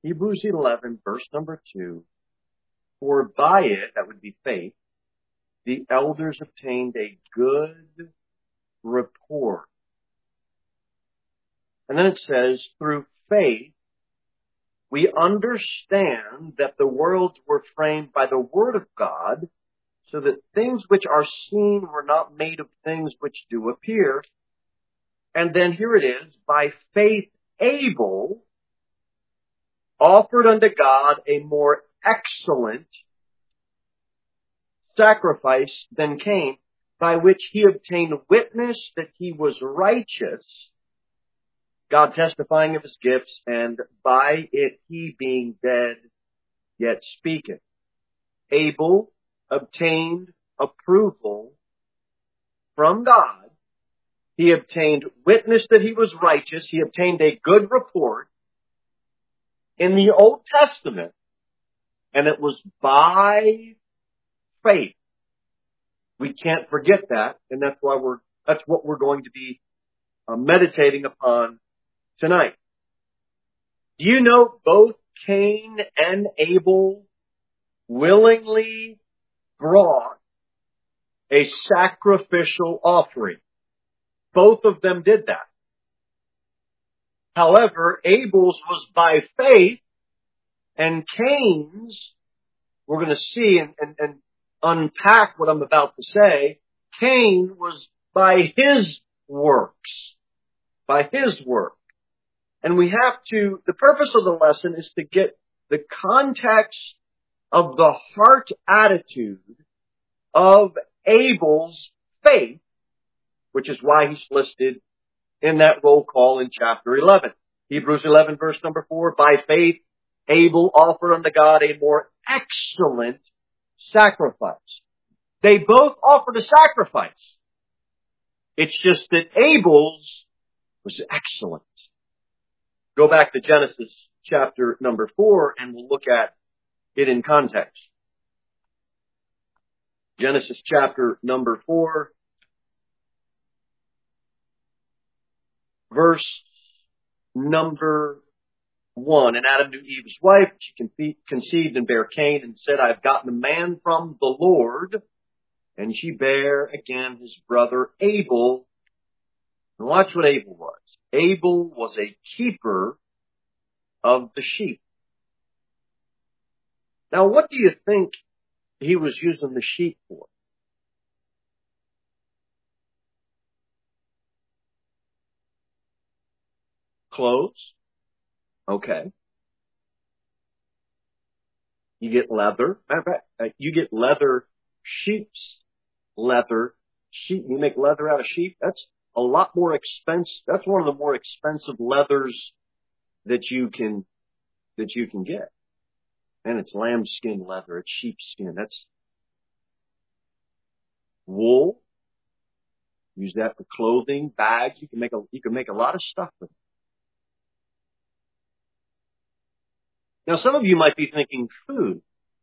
Hebrews 11, verse number 2. For by it, that would be faith, the elders obtained a good report. And then it says, through faith, we understand that the worlds were framed by the word of God, so that things which are seen were not made of things which do appear. And then here it is, by faith Abel offered unto God a more excellent sacrifice than Cain, by which he obtained witness that he was righteous, God testifying of his gifts, and by it he being dead yet speaketh. Abel obtained approval from God. He obtained witness that he was righteous. He obtained a good report in the Old Testament, and it was by faith. We can't forget that, and that's what we're going to be meditating upon tonight. Do you know both Cain and Abel willingly brought a sacrificial offering? Both of them did that. However, Abel's was by faith, and Cain's, we're going to see and unpack what I'm about to say, Cain was by his works. By his work. And we have to, the purpose of the lesson is to get the context of the heart attitude of Abel's faith, which is why he's listed in that roll call in chapter 11. Hebrews 11, verse number 4, by faith Abel offered unto God a more excellent sacrifice. They both offered a sacrifice. It's just that Abel's was excellent. Go back to Genesis chapter number 4 and we'll look at it in context. Genesis chapter number 4, verse number 1. And Adam knew Eve his wife. She conceived and bare Cain and said, I have gotten a man from the Lord. And she bare again his brother Abel. And watch what Abel was. Abel was a keeper of the sheep. Now, what do you think he was using the sheep for? Clothes? Okay. You get leather. Matter of fact, you get leather, sheep's leather. Sheep. You make leather out of sheep. That's a lot more expensive. That's one of the more expensive leathers that you can get. And it's lambskin leather. It's sheepskin. That's wool. Use that for clothing, bags. You can make a lot of stuff with it. Now, some of you might be thinking food.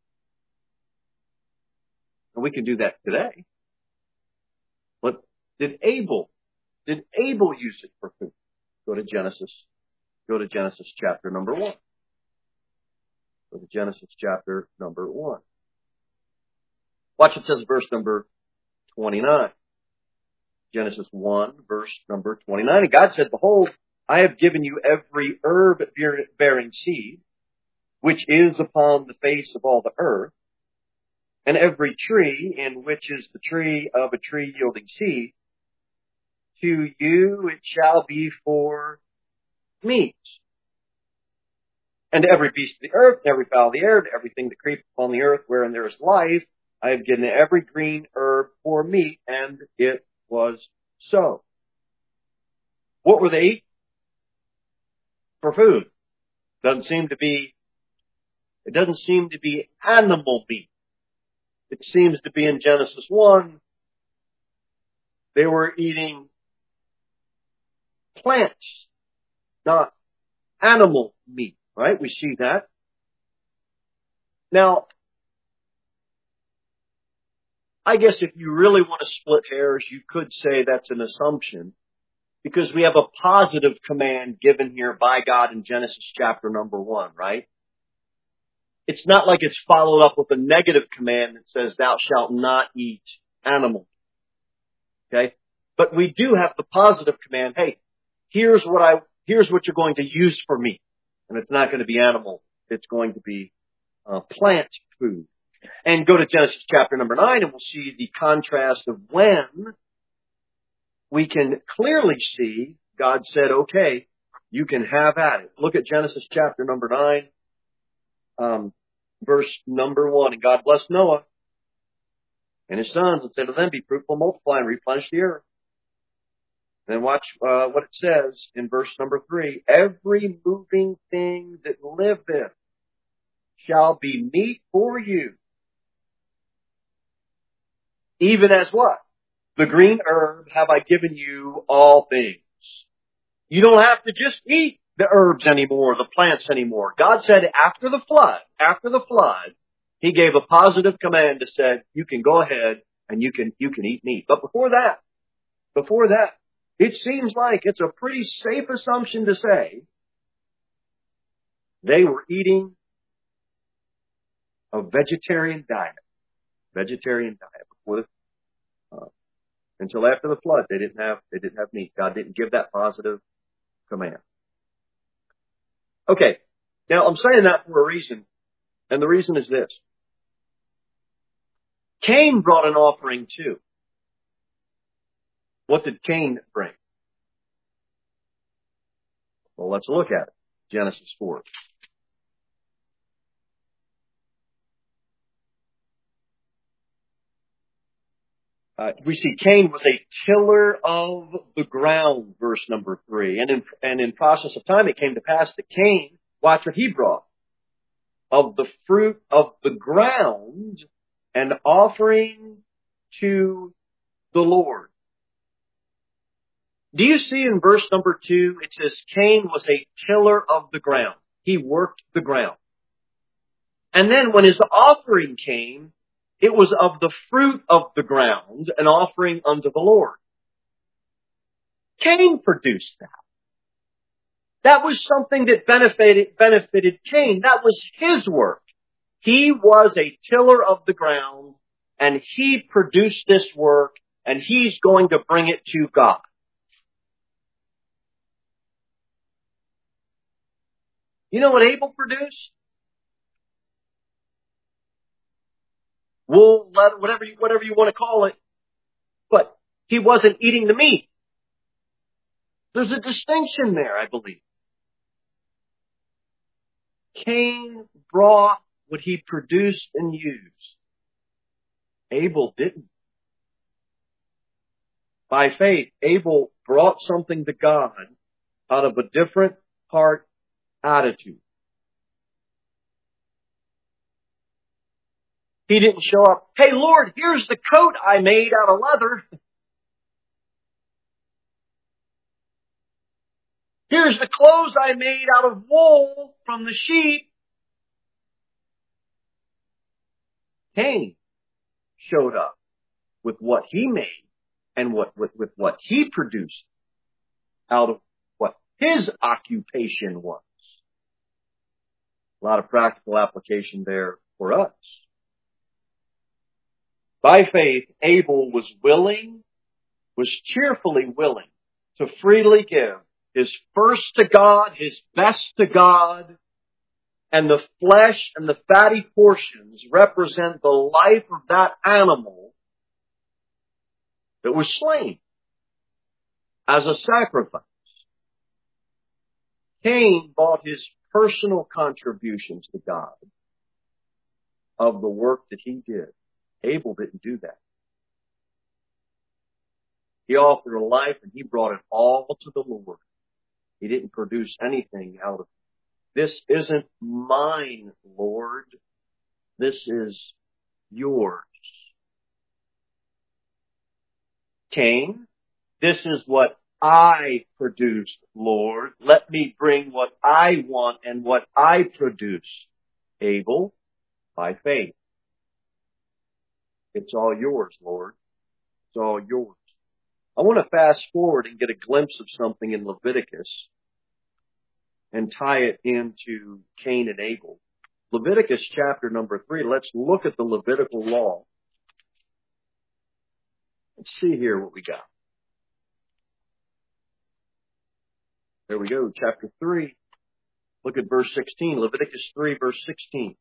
And we can do that today. But did Abel use it for food? Go to Genesis chapter number 1. Go to Genesis chapter number 1. Watch it says verse number 29. Genesis 1, verse number 29. And God said, behold, I have given you every herb bearing seed, which is upon the face of all the earth, and every tree in which is the tree of a tree yielding seed. To you it shall be for meat. And every beast of the earth, and every fowl of the air, and everything that creepeth upon the earth wherein there is life, I have given every green herb for meat, and it was so. What were they eating? For food. It doesn't seem to be animal meat. It seems to be in Genesis 1, they were eating plants, not animal meat, right? We see that. Now, I guess if you really want to split hairs, you could say that's an assumption, because we have a positive command given here by God in Genesis chapter number 1, right? it's not like it's followed up with a negative command that says, thou shalt not eat animal. Okay? But we do have the positive command, hey, here's what you're going to use for me. And it's not going to be animal. It's going to be plant food. And go to Genesis chapter number 9 and we'll see the contrast of when we can clearly see God said, okay, you can have at it. Look at Genesis chapter number 9, verse number 1. And God blessed Noah and his sons and said to them, be fruitful, multiply, and replenish the earth. And then watch what it says in verse number 3. Every moving thing that liveth shall be meat for you. Even as what? The green herb have I given you all things. You don't have to just eat the herbs anymore, the plants anymore. God said after the flood, He gave a positive command that said, you can go ahead and you can eat meat. But before that, it seems like it's a pretty safe assumption to say they were eating a vegetarian diet. Before until after the flood, they didn't have meat. God didn't give that positive command. Okay, now I'm saying that for a reason, and the reason is this. Cain brought an offering too. What did Cain bring? Well, let's look at it. Genesis 4. We see Cain was a tiller of the ground, verse number 3. And in process of time, it came to pass that Cain, watch what he brought. Of the fruit of the ground, an offering to the Lord. Do you see in verse number 2, it says Cain was a tiller of the ground. He worked the ground. And then when his offering came, it was of the fruit of the ground, an offering unto the Lord. Cain produced that. That was something that benefited Cain. That was his work. He was a tiller of the ground, and he produced this work, and he's going to bring it to God. You know what Abel produced? Wool, leather, whatever you want to call it. But he wasn't eating the meat. There's a distinction there, I believe. Cain brought what he produced and used. Abel didn't. By faith, Abel brought something to God out of a different heart attitude. He didn't show up, hey Lord, here's the coat I made out of leather. Here's the clothes I made out of wool from the sheep. Cain showed up with what he made and with what he produced out of what his occupation was. A lot of practical application there for us. By faith, Abel was cheerfully willing to freely give his first to God, his best to God, and the flesh and the fatty portions represent the life of that animal that was slain as a sacrifice. Cain brought his personal contributions to God of the work that he did. Abel didn't do that. He offered a life and he brought it all to the Lord. He didn't produce anything out of it. This isn't mine, Lord. This is yours. Cain, this is what I produced, Lord. Let me bring what I want and what I produce. Abel, by faith. It's all yours, Lord. It's all yours. I want to fast forward and get a glimpse of something in Leviticus and tie it into Cain and Abel. Leviticus chapter number 3. Let's look at the Levitical law. Let's see here what we got. There we go, chapter 3. Look at verse 16. Leviticus 3, verse 16.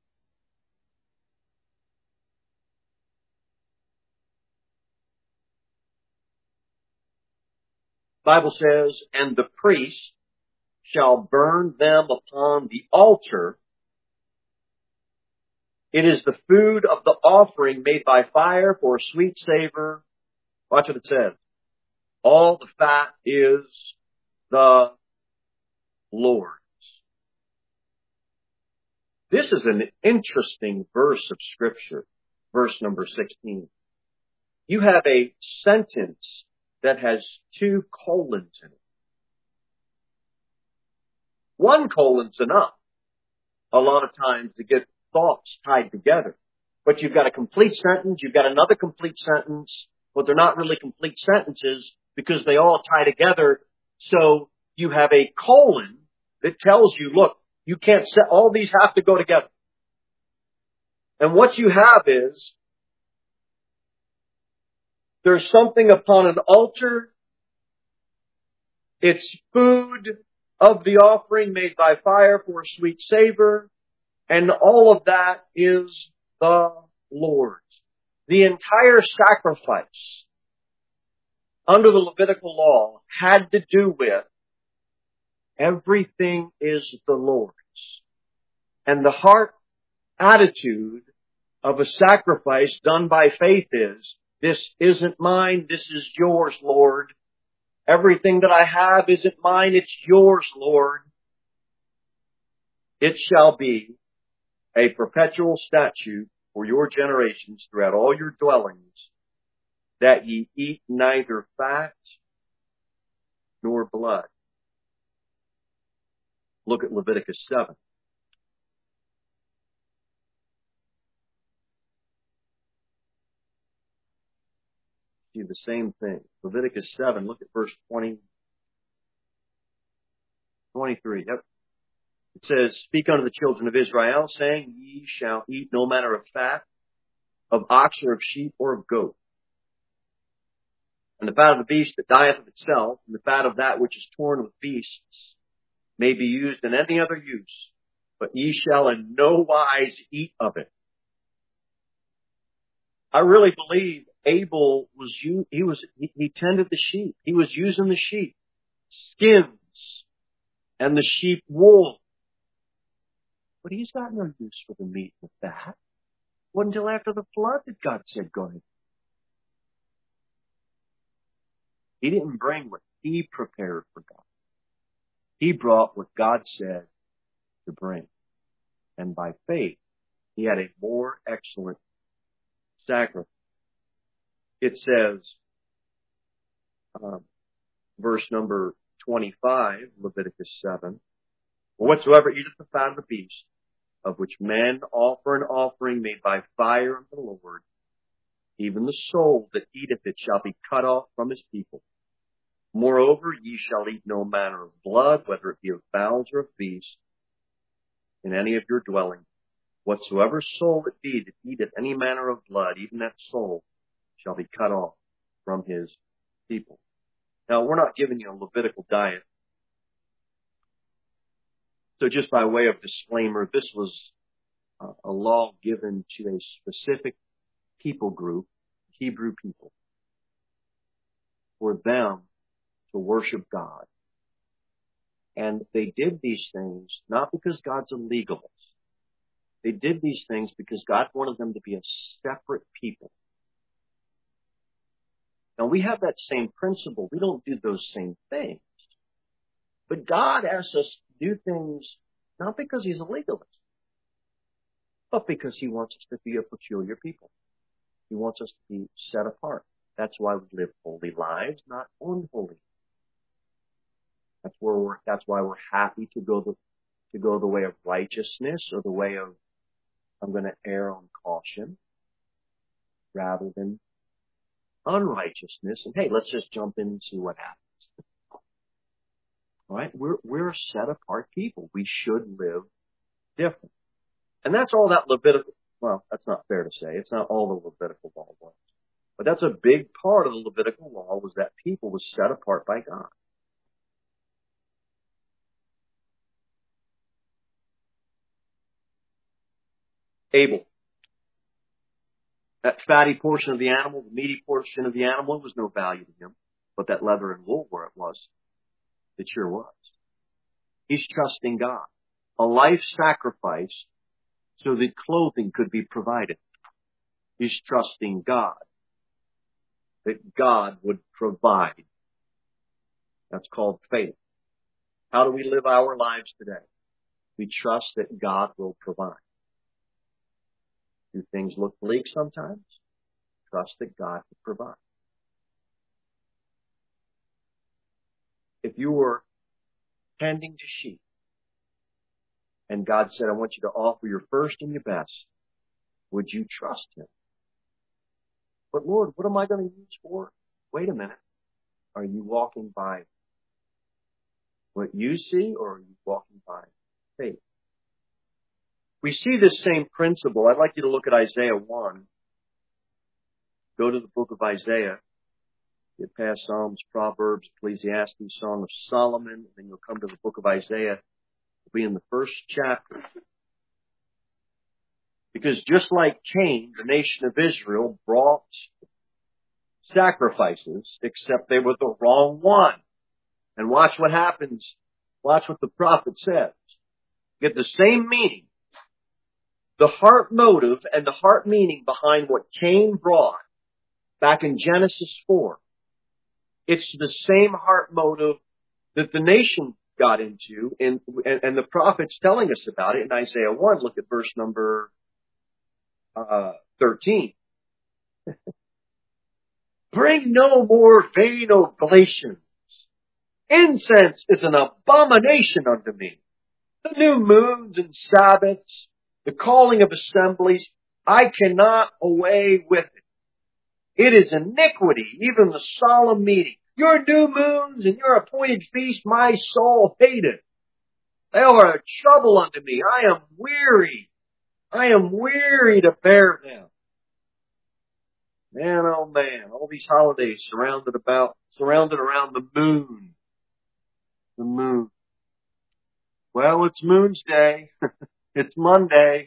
Bible says, and the priest shall burn them upon the altar. It is the food of the offering made by fire for a sweet savor. Watch what it says. All the fat is the Lord's. This is an interesting verse of Scripture, verse number 16. You have a sentence that has 2 colons in it. 1 colon's enough a lot of times to get thoughts tied together. But you've got a complete sentence, you've got another complete sentence, but they're not really complete sentences because they all tie together. So you have a colon that tells you, look, you can't set, all these have to go together. And what you have is, there's something upon an altar. It's food of the offering made by fire for a sweet savor. And all of that is the Lord's. The entire sacrifice under the Levitical law had to do with everything is the Lord's. And the heart attitude of a sacrifice done by faith is, this isn't mine, this is yours, Lord. Everything that I have isn't mine, it's yours, Lord. It shall be a perpetual statute for your generations throughout all your dwellings, that ye eat neither fat nor blood. Look at Leviticus 7. See the same thing. Leviticus 7, look at verse 23. Yep. It says, speak unto the children of Israel, saying, ye shall eat no manner of fat, of ox or of sheep or of goat. And the fat of the beast that dieth of itself, and the fat of that which is torn with beasts, may be used in any other use, but ye shall in no wise eat of it. I really believe Abel he tended the sheep. He was using the sheep skins and the sheep wool. But he's got no use for the meat and the fat. It wasn't until after the flood that God said, go ahead. He didn't bring what he prepared for God. He brought what God said to bring. And by faith, he had a more excellent sacrifice. It says, verse number 25, Leviticus 7, whatsoever eateth the fat of the beast, of which men offer an offering made by fire unto the Lord, even the soul that eateth it shall be cut off from his people. Moreover, ye shall eat no manner of blood, whether it be of fowls or of beasts, in any of your dwellings. Whatsoever soul it be that eateth any manner of blood, even that soul shall be cut off from his people. Now, we're not giving you a Levitical diet. So just by way of disclaimer, this was a law given to a specific people group, Hebrew people, for them to worship God. And they did these things not because God's a legalist. They did these things because God wanted them to be a separate people. Now, we have that same principle. We don't do those same things. But God asks us to do things not because he's a legalist, but because he wants us to be a peculiar people. He wants us to be set apart. That's why we live holy lives, not unholy. That's why we're happy to go the way of righteousness, or the way of, I'm going to err on caution, rather than unrighteousness. And hey, let's just jump in and see what happens. All right? We're a set apart people. We should live different. And that's all that Levitical, well, that's not fair to say. It's not all the Levitical law was. But that's a big part of the Levitical law, was that people was set apart by God. Abel. That fatty portion of the animal, the meaty portion of the animal, was no value to him. But that leather and wool, where it was, it sure was. He's trusting God. A life sacrifice so that clothing could be provided. He's trusting God, that God would provide. That's called faith. How do we live our lives today? We trust that God will provide. Do things look bleak sometimes? Trust that God will provide. If you were tending to sheep and God said, I want you to offer your first and your best, would you trust Him? But Lord, what am I going to use for it? Wait a minute. Are you walking by what you see, or are you walking by faith? We see this same principle. I'd like you to look at Isaiah 1. Go to the book of Isaiah. Get past Psalms, Proverbs, Ecclesiastes, Song of Solomon, and then you'll come to the book of Isaiah. It'll be in the first chapter. Because just like Cain, the nation of Israel brought sacrifices, except they were the wrong one. And watch what happens. Watch what the prophet says. Get the same meaning. The heart motive and the heart meaning behind what Cain brought back in Genesis 4. It's the same heart motive that the nation got into, and the prophet's telling us about it in Isaiah 1. Look at verse number 13. Bring no more vain oblations. Incense is an abomination unto me. The new moons and Sabbaths, the calling of assemblies, I cannot away with it. It is iniquity, even the solemn meeting. Your new moons and your appointed feast, my soul hateth. They are a trouble unto me. I am weary. I am weary to bear them. Man, oh man, all these holidays surrounded around the moon. The moon. Well, it's Moon's Day. It's Monday.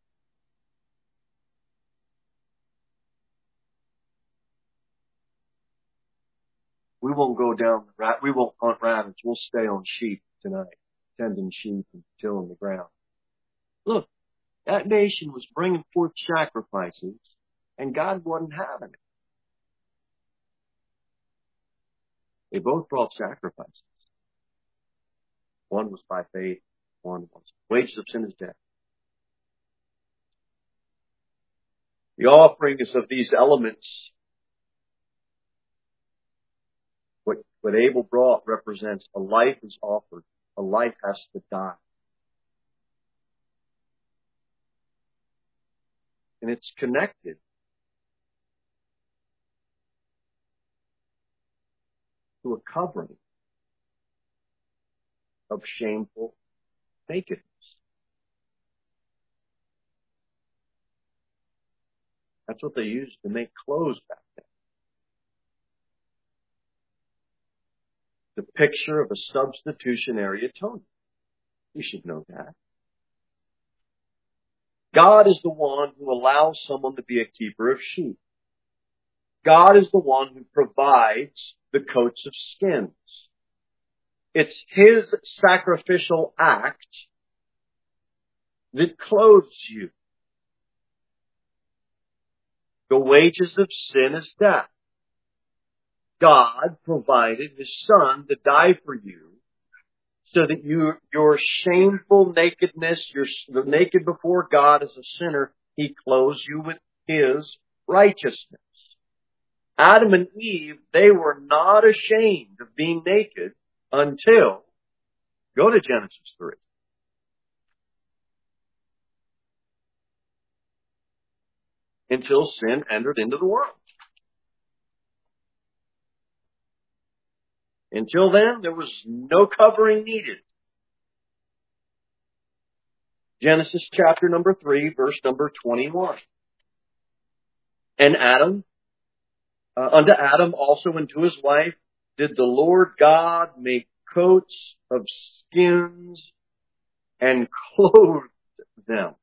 We won't go down we won't hunt rabbits. We'll stay on sheep tonight, tending sheep and tilling the ground. Look, that nation was bringing forth sacrifices, and God wasn't having it. They both brought sacrifices. One was by faith, one was. Wages of sin is death. The offerings of these elements, what Abel brought represents a life is offered. A life has to die. And it's connected to a covering of shameful nakedness. That's what they used to make clothes back then. The picture of a substitutionary atonement. You should know that. God is the one who allows someone to be a keeper of sheep. God is the one who provides the coats of skins. It's His sacrificial act that clothes you. The wages of sin is death. God provided His Son to die for you so that your shameful nakedness, you're naked before God as a sinner, He clothes you with His righteousness. Adam and Eve, they were not ashamed of being naked until, go to Genesis 3. Until sin entered into the world. Until then, there was no covering needed. Genesis chapter number 3, verse number 21. And unto Adam also and to his wife did the Lord God make coats of skins and clothed them.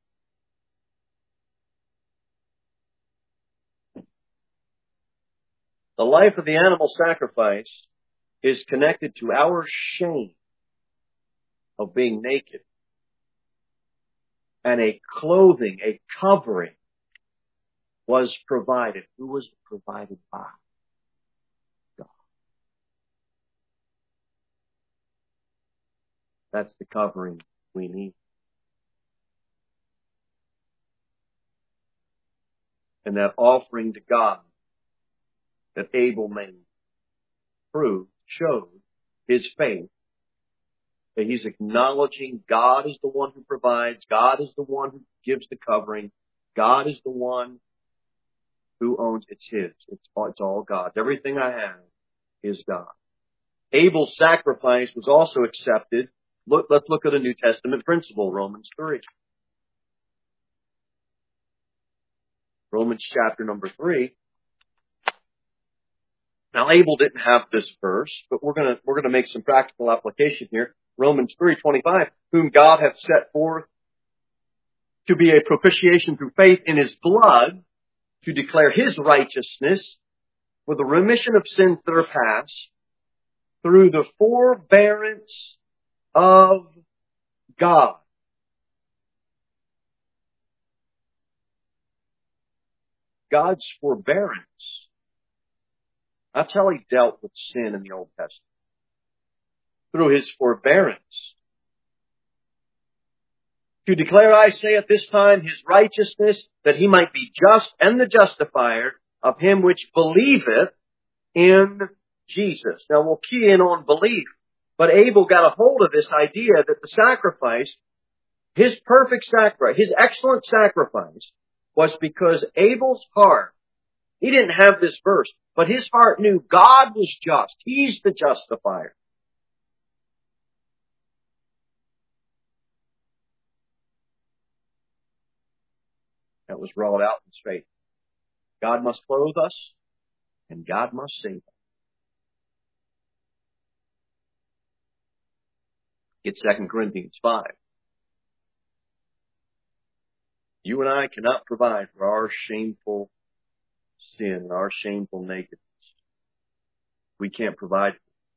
The life of the animal sacrifice is connected to our shame of being naked. And a clothing, a covering was provided. Who was provided by? God. That's the covering we need. And that offering to God that Abel made showed his faith, that he's acknowledging God is the one who provides, God is the one who gives the covering, God is the one who owns. It's his. It's all God's. Everything I have is God. Abel's sacrifice was also accepted. Let's look at a New Testament principle, Romans 3. Romans chapter number 3. Now, Abel didn't have this verse, but we're gonna make some practical application here. Romans 3:25, whom God hath set forth to be a propitiation through faith in his blood, to declare his righteousness for the remission of sins that are past, through the forbearance of God. God's forbearance. That's how he dealt with sin in the Old Testament. Through his forbearance. To declare, I say at this time, his righteousness, that he might be just and the justifier of him which believeth in Jesus. Now we'll key in on belief. But Abel got a hold of this idea that the sacrifice, his perfect sacrifice, his excellent sacrifice, was because Abel's heart, he didn't have this verse, but his heart knew God was just. He's the justifier. That was wrought out in his faith. God must clothe us, and God must save us. It's 2 Corinthians 5. You and I cannot provide for our shameful sin, our shameful nakedness. We can't provide.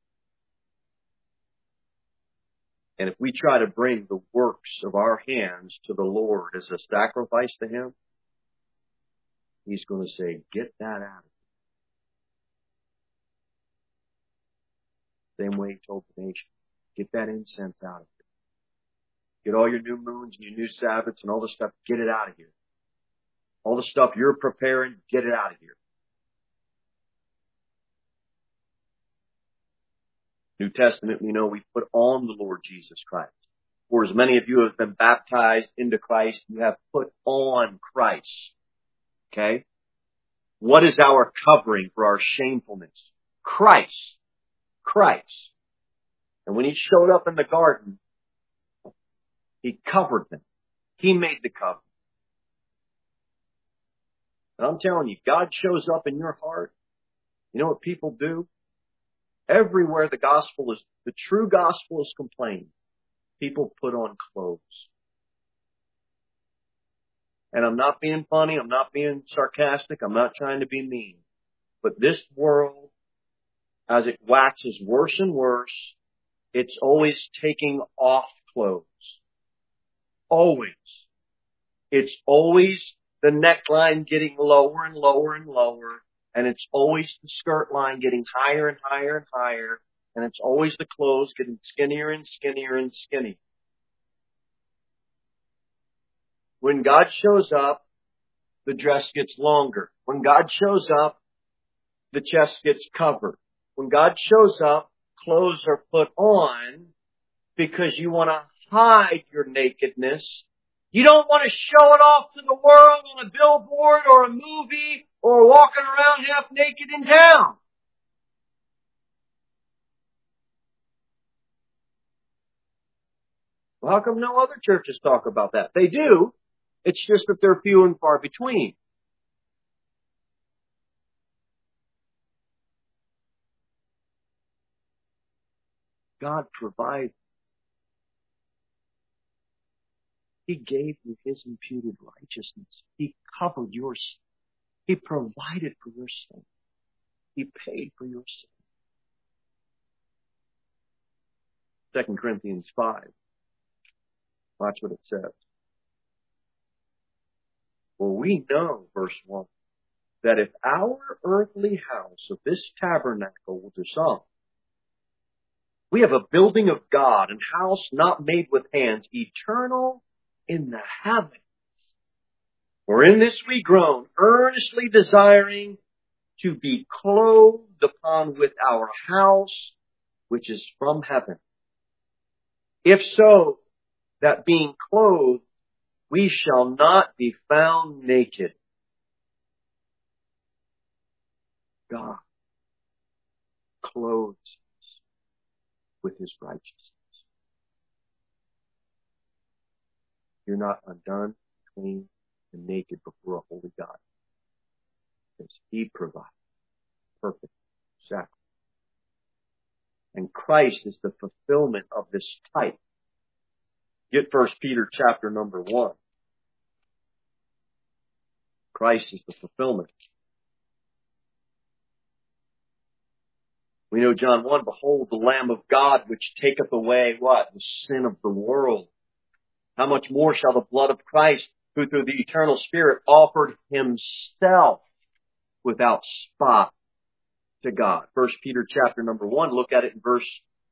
And if we try to bring the works of our hands to the Lord as a sacrifice to him, he's going to say, get that out of here. Same way he told the nation, get that incense out of here. Get all your new moons and your new Sabbaths and all the stuff, get it out of here. All the stuff you're preparing, get it out of here. New Testament, we know we put on the Lord Jesus Christ. For as many of you have been baptized into Christ, you have put on Christ. Okay? What is our covering for our shamefulness? Christ. Christ. And when he showed up in the garden, he covered them. He made the cover. And I'm telling you, God shows up in your heart. You know what people do? Everywhere the true gospel is complained, people put on clothes. And I'm not being funny, I'm not being sarcastic, I'm not trying to be mean. But this world, as it waxes worse and worse, it's always taking off clothes. Always. It's always the neckline getting lower and lower and lower. And it's always the skirt line getting higher and higher and higher. And it's always the clothes getting skinnier and skinnier and skinnier. When God shows up, the dress gets longer. When God shows up, the chest gets covered. When God shows up, clothes are put on because you want to hide your nakedness. You don't want to show it off to the world on a billboard or a movie or walking around half naked in town. Well, how come no other churches talk about that? They do. It's just that they're few and far between. God provides. He gave you His imputed righteousness. He covered your sin. He provided for your sin. He paid for your sin. 2 Corinthians 5. Watch what it says. For we know, verse 1, that if our earthly house of this tabernacle will dissolve, we have a building of God, and house not made with hands, eternal in the heavens. For in this we groan, earnestly desiring to be clothed upon with our house, which is from heaven. If so, that being clothed, we shall not be found naked. God clothes us with His righteousness. You're not undone, clean, and naked before a holy God. Because He provides perfect sacrifice. And Christ is the fulfillment of this type. Get 1 Peter chapter number 1. Christ is the fulfillment. We know John 1, behold the Lamb of God which taketh away what? The sin of the world. How much more shall the blood of Christ, who through the eternal Spirit offered Himself without spot to God. 1 Peter chapter number 1, look at it in verse,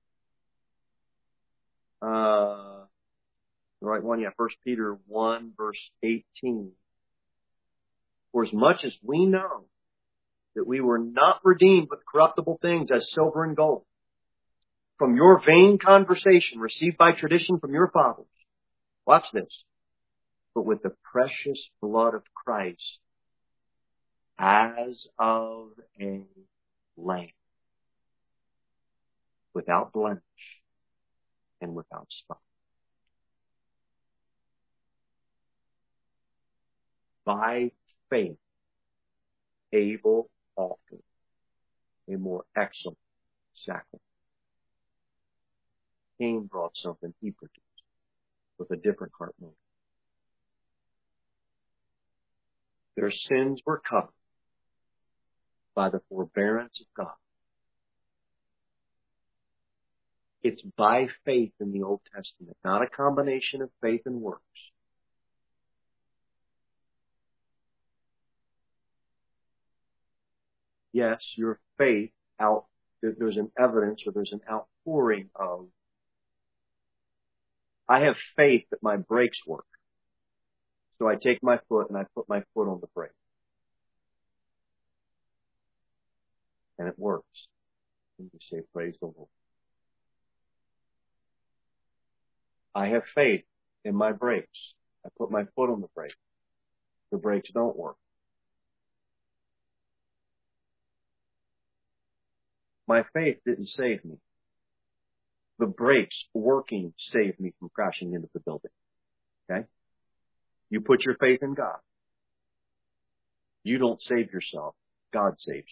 the right one, 1 Peter 1, verse 18. For as much as we know that we were not redeemed with corruptible things as silver and gold, from your vain conversation received by tradition from your fathers. Watch this. But with the precious blood of Christ, as of a lamb, without blemish and without spot. By faith, Abel offered a more excellent sacrifice. Cain brought something he produced with a different heart motive. Their sins were covered by the forbearance of God. It's by faith in the Old Testament, not a combination of faith and works. Yes, your faith there's an evidence or there's an outpouring of, I have faith that my brakes work. So I take my foot and I put my foot on the brake. And it works. And you say, praise the Lord. I have faith in my brakes. I put my foot on the brake. The brakes don't work. My faith didn't save me. The brakes working saved me from crashing into the building. Okay? You put your faith in God. You don't save yourself. God saves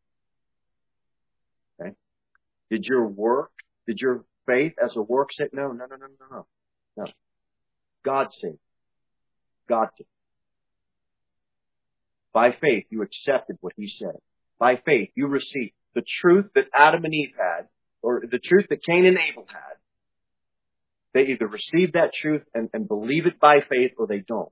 you. Okay? Did your faith as a work say, no. God saved you. God did. By faith, you accepted what He said. By faith, you received the truth that Adam and Eve had, or the truth that Cain and Abel had. They either receive that truth and believe it by faith, or they don't.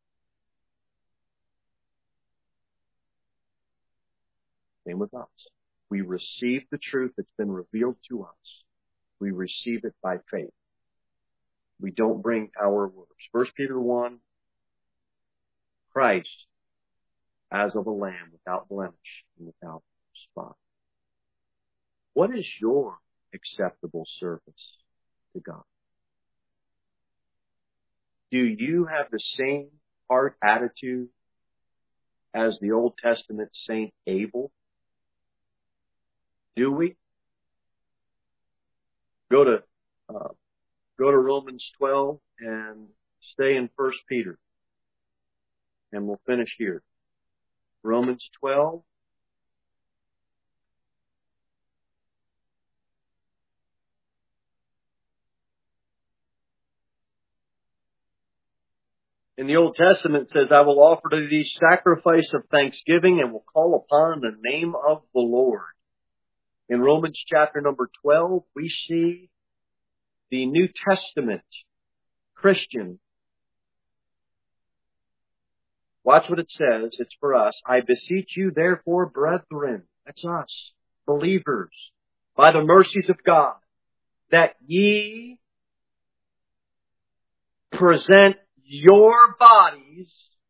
Same with us. We receive the truth that's been revealed to us. We receive it by faith. We don't bring our works. 1 Peter 1, Christ as of a lamb without blemish and without spot. What is your acceptable service to God? Do you have the same heart attitude as the Old Testament Saint Abel? Do we? Go to go to Romans 12 and stay in 1 Peter. And we'll finish here. Romans 12. In the Old Testament, it says, I will offer to thee sacrifice of thanksgiving and will call upon the name of the Lord. In Romans chapter number 12, we see the New Testament Christian. Watch what it says. It's for us. I beseech you, therefore, brethren, that's us, believers, by the mercies of God, that ye present your bodies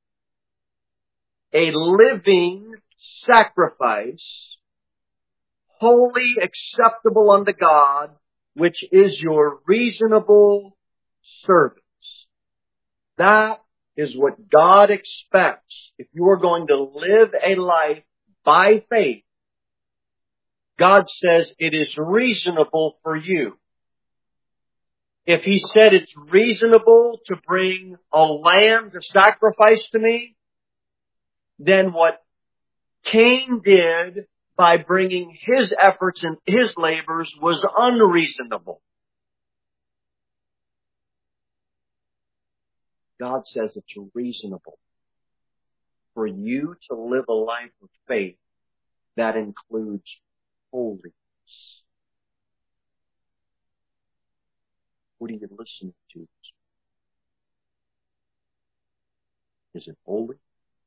a living sacrifice, wholly acceptable unto God, which is your reasonable service. That is what God expects. If you are going to live a life by faith, God says it is reasonable for you. If He said it's reasonable to bring a lamb to sacrifice to me, then what Cain did by bringing his efforts and his labors was unreasonable. God says it's reasonable for you to live a life of faith that includes holiness. What are you listening to? Is it holy?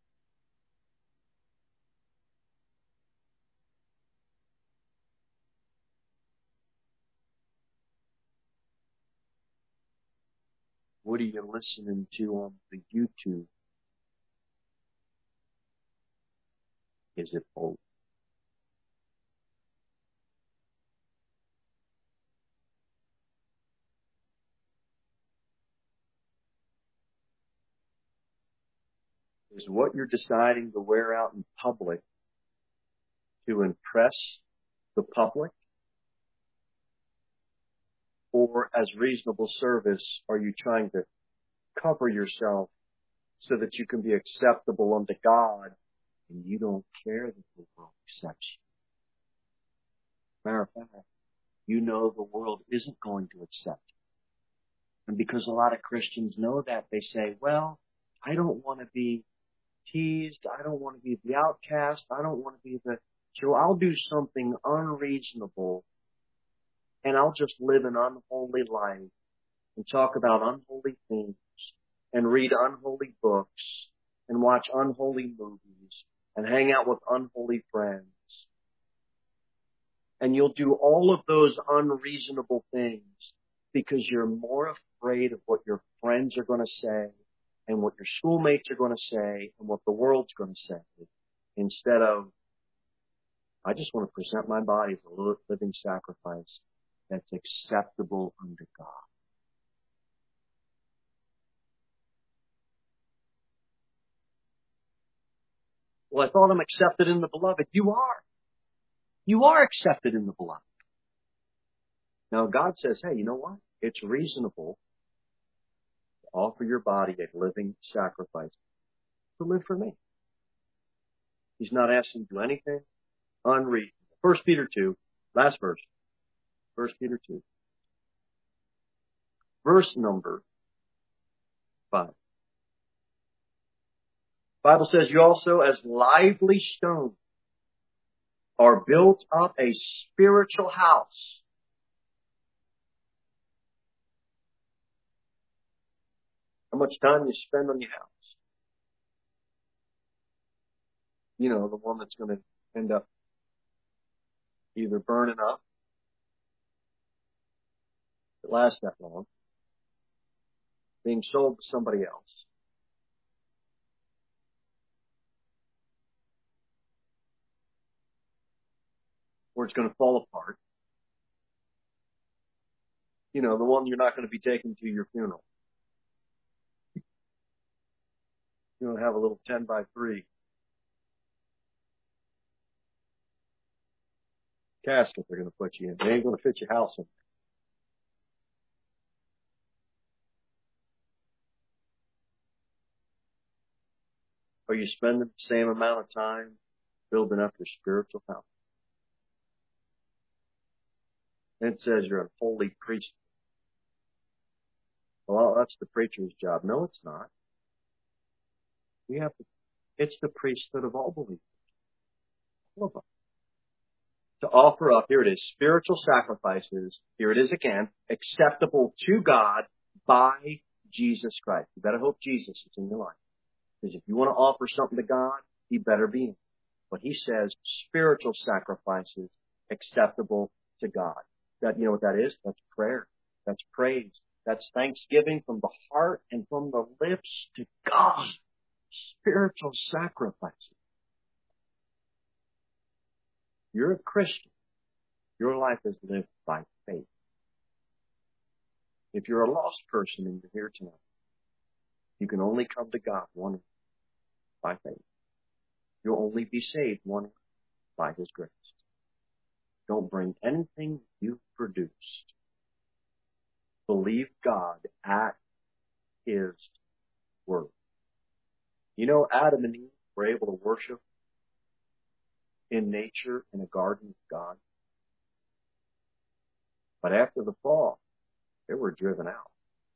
What are you listening to on the YouTube? Is it holy? Is what you're deciding to wear out in public to impress the public? Or as reasonable service, are you trying to cover yourself so that you can be acceptable unto God and you don't care that the world accepts you? Matter of fact, you know the world isn't going to accept you. And because a lot of Christians know that, they say, well, I don't want to be teased. I don't want to be the outcast. I don't want to be so I'll do something unreasonable and I'll just live an unholy life and talk about unholy things and read unholy books and watch unholy movies and hang out with unholy friends. And you'll do all of those unreasonable things because you're more afraid of what your friends are going to say and what your schoolmates are going to say and what the world's going to say, instead of, I just want to present my body as a living sacrifice that's acceptable unto God. Well, I thought I'm accepted in the beloved. You are. You are accepted in the beloved. Now God says, hey, you know what? It's reasonable to offer your body a living sacrifice to live for me. He's not asking you to do anything unreasonable. 1 Peter 2, last verse. 1 Peter 2. Verse number 5. The Bible says, you also as lively stones are built up a spiritual house. How much time you spend on your house? You know, the one that's going to end up either burning up, if it lasts that long, being sold to somebody else, or it's going to fall apart. You know, the one you're not going to be taking to your funeral. You don't have a little 10 by 3 casket they're going to put you in. They ain't going to fit your house in. Are you spending the same amount of time building up your spiritual house? And it says you're a holy priest. Well, that's the preacher's job. No, it's not. It's the priesthood of all believers. All of them. To offer up, here it is, spiritual sacrifices, here it is again, acceptable to God by Jesus Christ. You better hope Jesus is in your life. Because if you want to offer something to God, He better be in. But He says spiritual sacrifices acceptable to God. You know what that is? That's prayer. That's praise. That's thanksgiving from the heart and from the lips to God. Spiritual sacrifices. You're a Christian. Your life is lived by faith. If you're a lost person and you're here tonight, you can only come to God one way, by faith. You'll only be saved one way, by His grace. Don't bring anything you've produced. Believe God at His word. You know, Adam and Eve were able to worship in nature in a garden of God. But after the fall, they were driven out.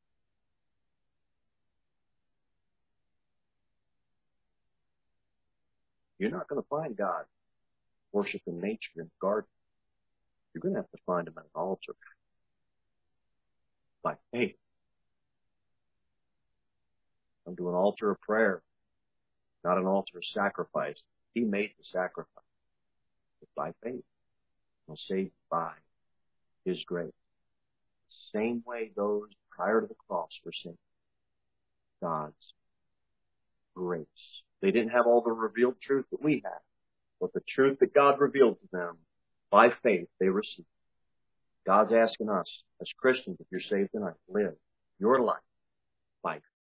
You're not going to find God worship in nature in the garden. You're going to have to find Him at an altar by faith. Come to an altar of prayer, not an altar of sacrifice. He made the sacrifice. But by faith, He'll save you by His grace. The same way those prior to the cross were saved. God's grace. They didn't have all the revealed truth that we have, but the truth that God revealed to them, by faith, they received. God's asking us, as Christians, if you're saved tonight, live your life by